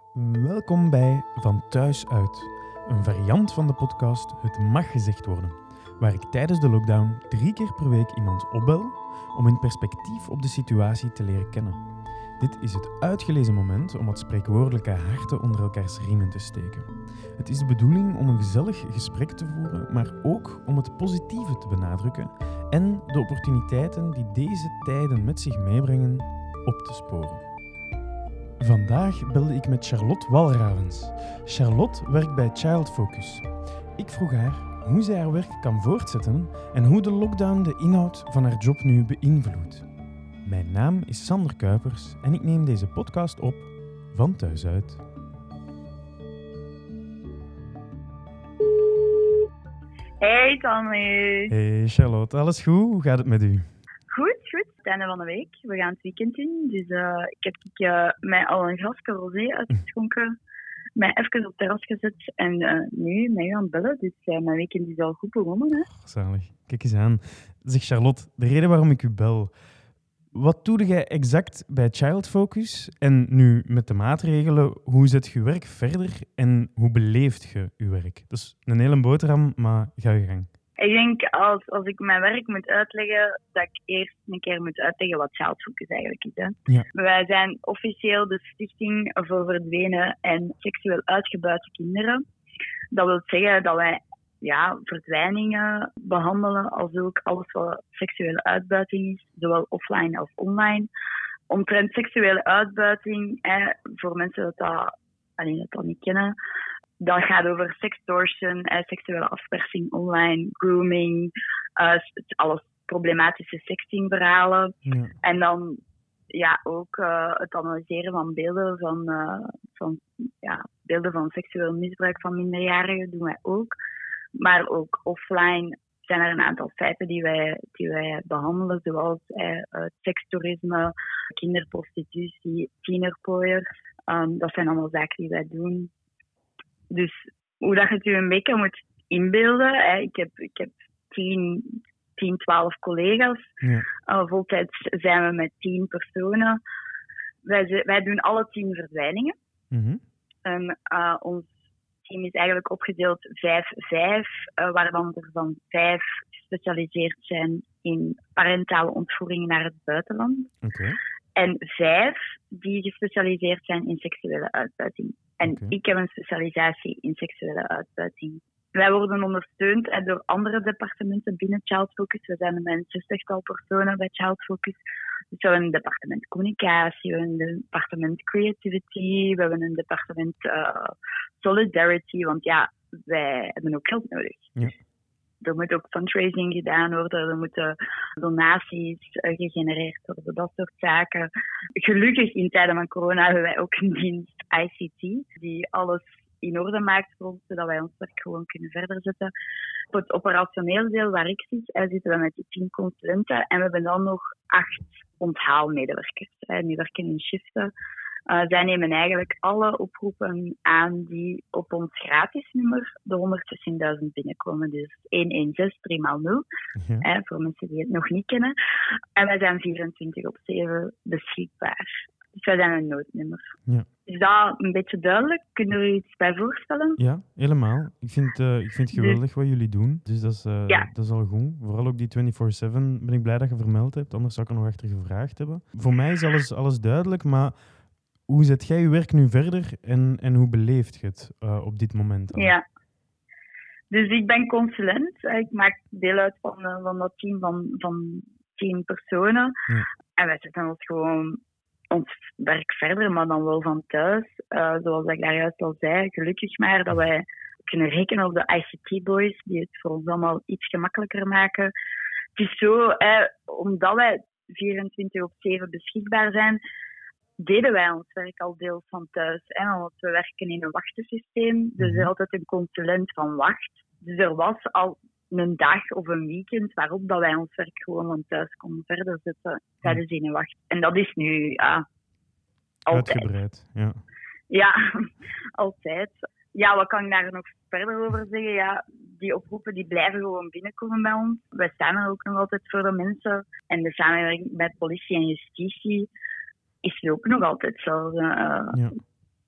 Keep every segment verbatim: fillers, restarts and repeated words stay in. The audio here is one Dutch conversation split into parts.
Welkom bij Van Thuis Uit, een variant van de podcast Het Mag Gezegd Worden, waar ik tijdens de lockdown drie keer per week iemand opbel om in perspectief op de situatie te leren kennen. Dit is het uitgelezen moment om wat spreekwoordelijke harten onder elkaars riemen te steken. Het is de bedoeling om een gezellig gesprek te voeren, maar ook om het positieve te benadrukken en de opportuniteiten die deze tijden met zich meebrengen op te sporen. Vandaag belde ik met Charlotte Walravens. Charlotte werkt bij Child Focus. Ik vroeg haar hoe zij haar werk kan voortzetten en hoe de lockdown de inhoud van haar job nu beïnvloedt. Mijn naam is Sander Kuipers en ik neem deze podcast op van thuis uit. Hey Tommy. Hey Charlotte, alles goed? Hoe gaat het met u? Goed, goed. Het einde van de week. We gaan het weekend in. Dus uh, ik heb ik, uh, mij al een glasje rosé uitgeschonken. Mij even op het terras gezet. En uh, nu met u aan het bellen. Dus uh, mijn weekend is al goed begonnen. Hè? Oh, zalig. Kijk eens aan. Zeg Charlotte, de reden waarom ik u bel. Wat doe jij exact bij Child Focus? En nu met de maatregelen, hoe zet je werk verder en hoe beleeft je je werk? Dat is een hele boterham, maar ga je gang. Ik denk als, als ik mijn werk moet uitleggen, dat ik eerst een keer moet uitleggen wat Child Focus eigenlijk is. Hè. Ja. Wij zijn officieel de Stichting voor Verdwenen en Seksueel Uitgebuite Kinderen. Dat wil zeggen dat wij ja, verdwijningen behandelen, als ook alles wat seksuele uitbuiting is, zowel offline als online. Omtrent seksuele uitbuiting, hè, voor mensen dat dat, alleen dat, dat niet kennen, dat gaat over sextortion, eh, seksuele afpersing online, grooming, uh, alles problematische sextingverhalen. Ja. En dan ja, ook uh, het analyseren van beelden van, uh, van, ja, beelden van seksueel misbruik van minderjarigen doen wij ook. Maar ook offline zijn er een aantal feiten die wij, die wij behandelen, zoals eh, het sekstoerisme, kinderprostitutie, tienerpooiers. Um, dat zijn allemaal zaken die wij doen. Dus hoe dat je het je een beetje moet inbeelden. Hè. Ik heb, ik heb tien, tien, twaalf collega's. Ja. Uh, voltijds zijn we met tien personen. Wij, wij doen alle tien verdwijningen. Mm-hmm. En, uh, ons team is eigenlijk opgedeeld vijf vijf, uh, waarvan er van vijf gespecialiseerd zijn in parentale ontvoeringen naar het buitenland. Okay. En vijf die gespecialiseerd zijn in seksuele uitbuiting. En Okay. ik heb een specialisatie in seksuele uitbuiting. Wij worden ondersteund eh, door andere departementen binnen Child Focus. We zijn met een zestigtal personen bij Child Focus. Dus we hebben een departement communicatie, we hebben een departement creativity, we hebben een departement uh, solidarity. Want ja, wij hebben ook geld nodig. Ja. Er moet ook fundraising gedaan worden, er moeten donaties uh, gegenereerd worden, dat soort zaken. Gelukkig in tijden van corona hebben wij ook een dienst I C T, die alles in orde maakt voor ons, zodat wij ons werk gewoon kunnen verder zetten. Op het operationeel deel waar ik zit, uh, zitten we met die tien consulenten en we hebben dan nog acht onthaalmedewerkers. Uh, die werken in shiften. Uh, zij nemen eigenlijk alle oproepen aan die op ons gratis nummer, de honderdzestienduizend, binnenkomen. Dus honderdzestig drie maal nul, Ja. hè, voor mensen die het nog niet kennen. En wij zijn vierentwintig op zeven beschikbaar. Dus wij zijn een noodnummer. Ja. Is dat een beetje duidelijk? Kunnen jullie iets bij voorstellen? Ja, helemaal. Ik vind, uh, ik vind het geweldig wat jullie doen. Dus dat is, uh, Ja. dat is al goed. Vooral ook die vierentwintig zeven ben ik blij dat je vermeld hebt. Anders zou ik er nog achter gevraagd hebben. Voor mij is alles, alles duidelijk, maar hoe zet jij je werk nu verder en, en hoe beleeft je het uh, op dit moment? Al? Ja. Dus ik ben consulent. Ik maak deel uit van, uh, van dat team van, van tien personen. Ja. En wij zetten ons gewoon ons werk verder, maar dan wel van thuis. Uh, zoals ik daar juist al zei, gelukkig maar dat wij kunnen rekenen op de I C T-boys, die het voor ons allemaal iets gemakkelijker maken. Het is zo, eh, omdat wij vierentwintig op zeven beschikbaar zijn, deden wij ons werk al deels van thuis. Hè, want we werken in een wachtensysteem, dus er is altijd een consulent van wacht. Dus er was al een dag of een weekend waarop dat wij ons werk gewoon van thuis konden verder zetten tijdens die wacht. En dat is nu ja, altijd. Uitgebreid, ja. Ja, altijd. Ja, wat kan ik daar nog verder over zeggen? Ja, die oproepen die blijven gewoon binnenkomen bij ons. Wij staan er ook nog altijd voor de mensen. En de samenwerking met politie en justitie is ook nog altijd zo. Uh, Ja.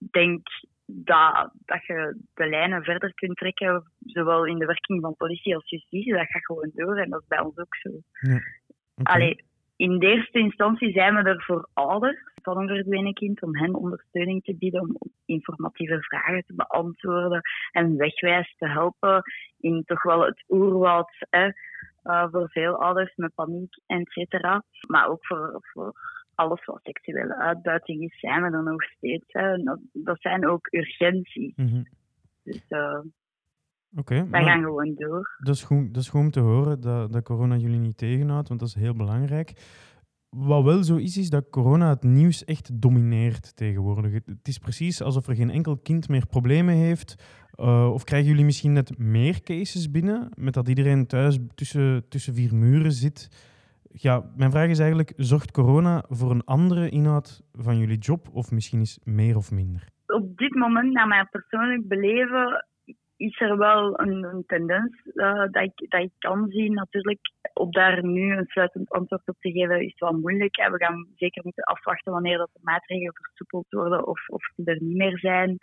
denk dat, dat je de lijnen verder kunt trekken, zowel in de werking van politie als justitie. Dat gaat gewoon door en dat is bij ons ook zo. Ja. Okay. Allee, in de eerste instantie zijn we er voor ouders van een verdwenen kind, om hen ondersteuning te bieden, om informatieve vragen te beantwoorden en wegwijs te helpen in toch wel het oerwoud, hè, uh, voor veel ouders met paniek, et cetera. Maar ook voor, voor alles wat seksuele uitbuiting is, zijn we er nog steeds. Hè. Dat, dat zijn ook urgenties. Mm-hmm. Dus uh, okay, wij gaan gewoon door. Dat is goed, dat is goed om te horen dat, dat corona jullie niet tegenhoudt, want dat is heel belangrijk. Wat wel zo is, is dat corona het nieuws echt domineert tegenwoordig. Het, het is precies alsof er geen enkel kind meer problemen heeft. Uh, of krijgen jullie misschien net meer cases binnen, met dat iedereen thuis tussen, tussen vier muren zit? Ja, mijn vraag is eigenlijk, zorgt corona voor een andere inhoud van jullie job, of misschien is meer of minder? Op dit moment, naar mijn persoonlijk beleven, is er wel een, een tendens uh, dat, ik, dat ik kan zien. Natuurlijk, op daar nu een sluitend antwoord op te geven is wel moeilijk. Hè. We gaan zeker moeten afwachten wanneer dat de maatregelen versoepeld worden of, of ze er niet meer zijn.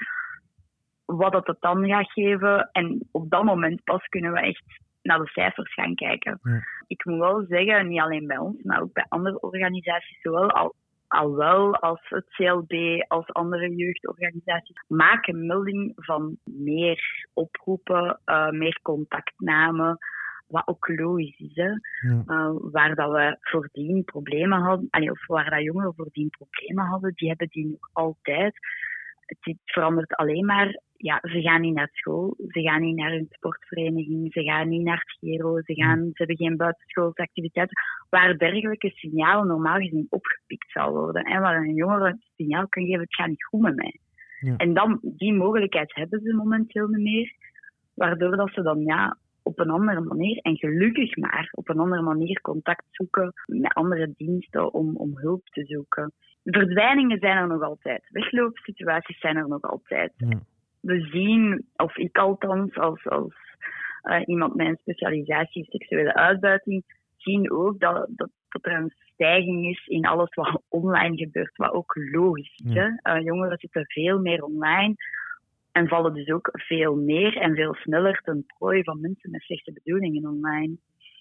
Wat dat het dan gaat geven. En op dat moment pas kunnen we echt naar de cijfers gaan kijken. Ja. Ik moet wel zeggen, niet alleen bij ons, maar ook bij andere organisaties, zowel al Al wel als het C L B, als andere jeugdorganisaties, maken melding van meer oproepen, uh, meer contactnamen, wat ook logisch is. Hè? Ja. Uh, waar dat we voordien problemen hadden, allee, of waar dat jongeren voordien problemen hadden, die hebben die nog altijd. Het verandert alleen maar, ja, ze gaan niet naar school, ze gaan niet naar hun sportvereniging, ze gaan niet naar het Gero, ze, gaan, ze hebben geen buitenschoolse activiteiten, waar dergelijke signalen normaal gezien opgepikt zal worden. En waar een jongere een signaal kan geven, het gaat niet goed met mij. Ja. En dan, die mogelijkheid hebben ze momenteel niet meer, waardoor dat ze dan ja, op een andere manier, en gelukkig maar, op een andere manier contact zoeken met andere diensten om, om hulp te zoeken. Verdwijningen zijn er nog altijd. Wegloopsituaties zijn er nog altijd. Ja. We zien, of ik althans, als, als uh, iemand met een specialisatie in seksuele uitbuiting, zien ook dat, dat, dat er een stijging is in alles wat online gebeurt, wat ook logisch is. Ja. Hè? Uh, jongeren zitten veel meer online en vallen dus ook veel meer en veel sneller ten prooi van mensen met slechte bedoelingen online.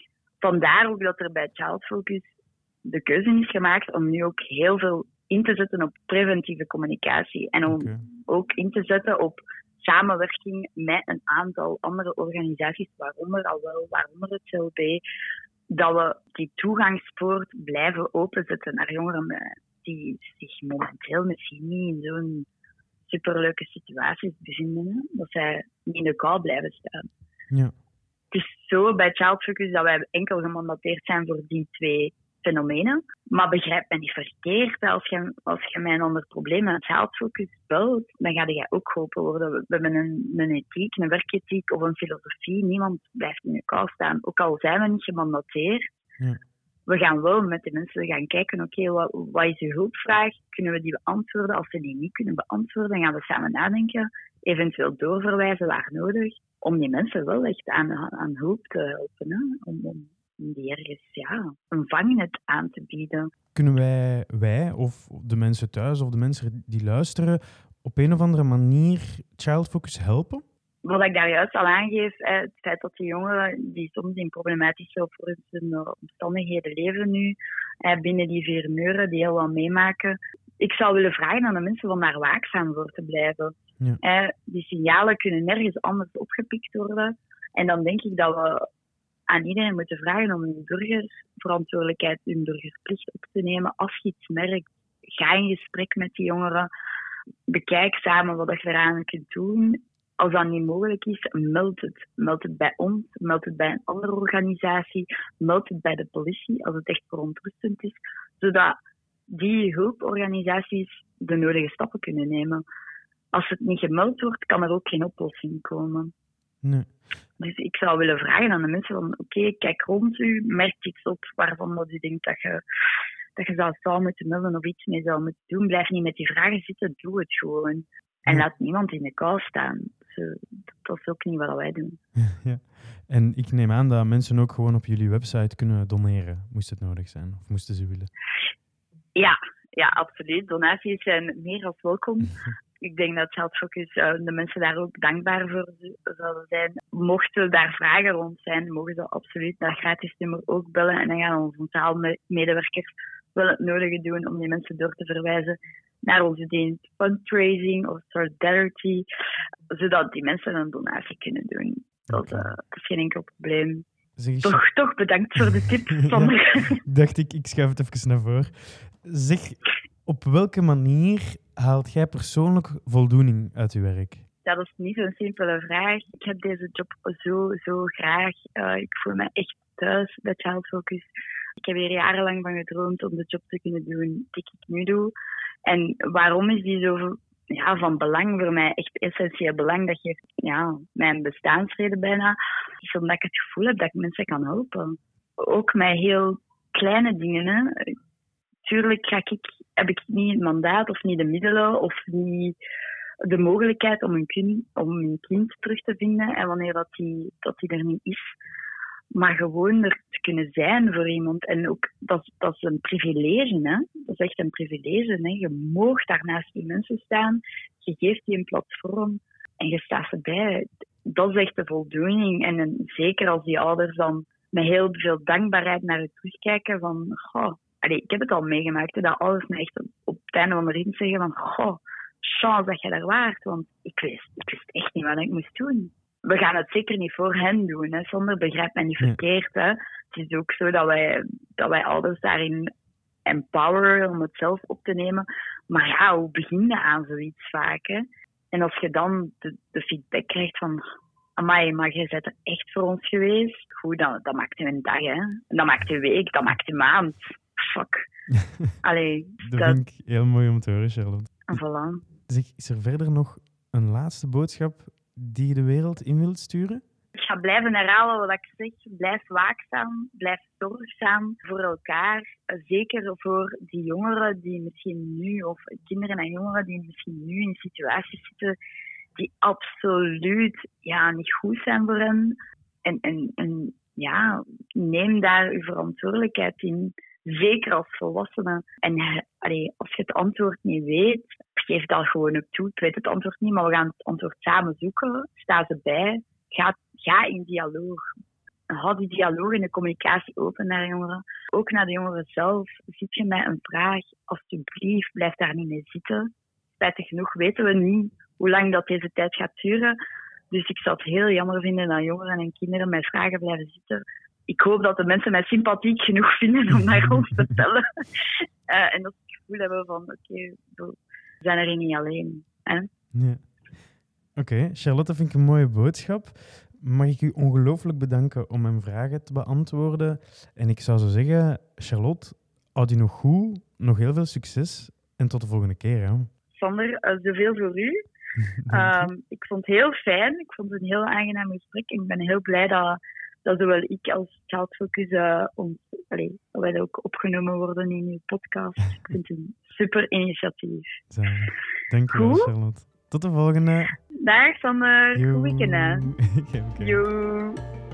Vandaar ook dat er bij Child Focus de keuze is gemaakt om nu ook heel veel in te zetten op preventieve communicatie. En om Okay. ook in te zetten op samenwerking met een aantal andere organisaties, waaronder al wel, waaronder het C L B, dat we die toegangspoort blijven openzetten naar jongeren die zich momenteel misschien niet in zo'n superleuke situaties bevinden, dat zij niet in de kou blijven staan. Ja. Het is zo bij Child Focus dat wij enkel gemandateerd zijn voor die twee fenomenen. Maar begrijp me niet verkeerd, als je, als je mij een ander probleem met Child Focus belt, dan ga je ook geholpen worden. We hebben een, een ethiek, een werkethiek of een filosofie. Niemand blijft in de kou staan. Ook al zijn we niet gemandateerd. Ja. We gaan wel met de mensen gaan kijken, oké, okay, wat, wat is uw hulpvraag? Kunnen we die beantwoorden? Als we die niet kunnen beantwoorden, dan gaan we samen nadenken. Eventueel doorverwijzen waar nodig. Om die mensen wel echt aan, aan hulp te helpen. Hè? Om, om om die ergens ja, een vangnet aan te bieden. Kunnen wij, wij of de mensen thuis of de mensen die luisteren op een of andere manier Child Focus helpen? Wat ik daar juist al aangeef, het feit dat die jongeren die soms in problematische of voor omstandigheden leven nu, binnen die vier muren, die heel wat meemaken. Ik zou willen vragen aan de mensen om daar waakzaam voor te blijven. Ja. Die signalen kunnen nergens anders opgepikt worden. En dan denk ik dat we aan iedereen moeten vragen om hun burgerverantwoordelijkheid, hun burgerplicht op te nemen. Als je iets merkt, ga in gesprek met die jongeren. Bekijk samen wat je eraan kunt doen. Als dat niet mogelijk is, meld het. Meld het bij ons, meld het bij een andere organisatie, meld het bij de politie als het echt verontrustend is. Zodat die hulporganisaties de nodige stappen kunnen nemen. Als het niet gemeld wordt, kan er ook geen oplossing komen. Nee. Dus ik zou willen vragen aan de mensen van, oké, okay, kijk rond u, merk iets op waarvan dat u denkt dat je, dat je zou, zou moeten melden of iets mee zou moeten doen. Blijf niet met die vragen zitten, doe het gewoon. En ja. Laat niemand in de kou staan. Dus, dat is ook niet wat wij doen. Ja. En ik neem aan dat mensen ook gewoon op jullie website kunnen doneren, moest het nodig zijn, of moesten ze willen. Ja, ja, absoluut. Donaties zijn meer dan welkom. ik denk dat Child-Focus uh, de mensen daar ook dankbaar voor zouden zijn. Mochten daar vragen rond zijn, mogen ze absoluut naar gratis nummer ook bellen. En dan gaan onze sociale medewerkers wel het nodige doen om die mensen door te verwijzen naar onze dienst fundraising of solidarity, zodat die mensen een donatie kunnen doen. Dat, okay. uh, dat is geen enkel probleem. Zeg, toch, toch bedankt voor de tip, Sander. Ja, dacht ik, ik schuif het even naar voren. Zeg, op welke manier haalt jij persoonlijk voldoening uit je werk? Ja, dat is niet zo'n simpele vraag. Ik heb deze job zo, zo graag. Uh, ik voel me echt thuis bij Child-Focus. Ik heb hier jarenlang van gedroomd om de job te kunnen doen die ik nu doe. En waarom is die zo ja, van belang voor mij? Echt essentieel belang. Dat geeft ja, mijn bestaansreden bijna. Is omdat ik het gevoel heb dat ik mensen kan helpen. Ook met heel kleine dingen. Hè. Tuurlijk ga ik, heb ik niet het mandaat of niet de middelen of niet de mogelijkheid om een kind, om een kind terug te vinden en wanneer dat die, dat die er niet is. Maar gewoon er te kunnen zijn voor iemand. En ook, dat, dat is een privilege, hè. Dat is echt een privilege, hè. Je mag daar naast die mensen staan, je geeft die een platform en je staat erbij. Dat is echt de voldoening. En, en zeker als die ouders dan met heel veel dankbaarheid naar je terugkijken van, goh, allee, ik heb het al meegemaakt, hè, dat ouders me echt op het einde van de rit zeggen van, goh, chance dat je daar waart, want ik wist, ik wist echt niet wat ik moest doen. We gaan het zeker niet voor hen doen, hè. Zonder begrijp mij niet verkeerd. Hè. Het is ook zo dat wij, dat wij ouders daarin empoweren om het zelf op te nemen. Maar ja, hoe begin je aan zoiets vaak? Hè? En als je dan de, de feedback krijgt van, amai, maar jij bent er echt voor ons geweest. Goed, dat, dat maakt u een dag, hè. Dat maakt u week, dat maakt u maand. Fuck. Allee, dat, dat vind ik heel mooi om te horen, Charlotte. En voilà. Zeg, is er verder nog een laatste boodschap die je de wereld in wilt sturen? Ik ga blijven herhalen wat ik zeg. Blijf waakzaam, blijf zorgzaam voor elkaar. Zeker voor die jongeren die misschien nu, of kinderen en jongeren die misschien nu in situaties zitten die absoluut ja, niet goed zijn voor hen. En, en, en ja, neem daar uw verantwoordelijkheid in. Zeker als volwassene. En allee, als je het antwoord niet weet, geef dat gewoon ook toe. Ik weet het antwoord niet, maar we gaan het antwoord samen zoeken. Sta ze bij. Ga, ga in dialoog. Houd die dialoog en de communicatie open naar jongeren. Ook naar de jongeren zelf. Zit je met een vraag, alsjeblieft, blijf daar niet mee zitten. Spijtig genoeg weten we niet hoe lang dat deze tijd gaat duren. Dus ik zou het heel jammer vinden dat jongeren en kinderen met vragen blijven zitten. Ik hoop dat de mensen mij sympathiek genoeg vinden om naar ons te stellen. Uh, en dat ze het gevoel hebben van, oké, okay, we zijn er niet alleen. Hè? Ja. Oké, okay, Charlotte, vind ik een mooie boodschap. Mag ik u ongelooflijk bedanken om mijn vragen te beantwoorden. En ik zou zo zeggen, Charlotte, houd u nog goed, nog heel veel succes en tot de volgende keer. Hè. Sander, uh, zoveel voor u. um, ik vond het heel fijn, ik vond het een heel aangenaam gesprek en ik ben heel blij dat, dat zowel ik als Child-Focus uh, ons, allee, dat wij ook opgenomen worden in uw podcast. Ik vind het een super initiatief. Dank je wel, Charlotte. Tot de volgende. Dag Sander, goed weekend hè. Jo.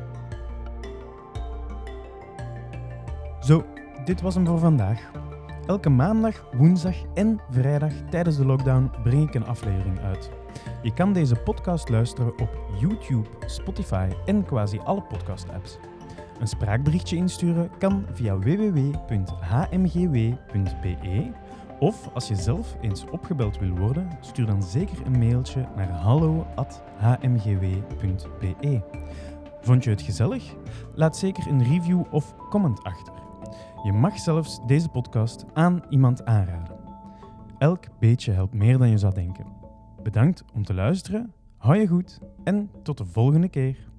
Zo, dit was hem voor vandaag. Elke maandag, woensdag en vrijdag tijdens de lockdown breng ik een aflevering uit. Je kan deze podcast luisteren op YouTube, Spotify en quasi alle podcast-apps. Een spraakberichtje insturen kan via w w w punt h m g w punt b e of als je zelf eens opgebeld wil worden, stuur dan zeker een mailtje naar hallo at h m g w punt b e. Vond je het gezellig? Laat zeker een review of comment achter. Je mag zelfs deze podcast aan iemand aanraden. Elk beetje helpt meer dan je zou denken. Bedankt om te luisteren, hou je goed en tot de volgende keer.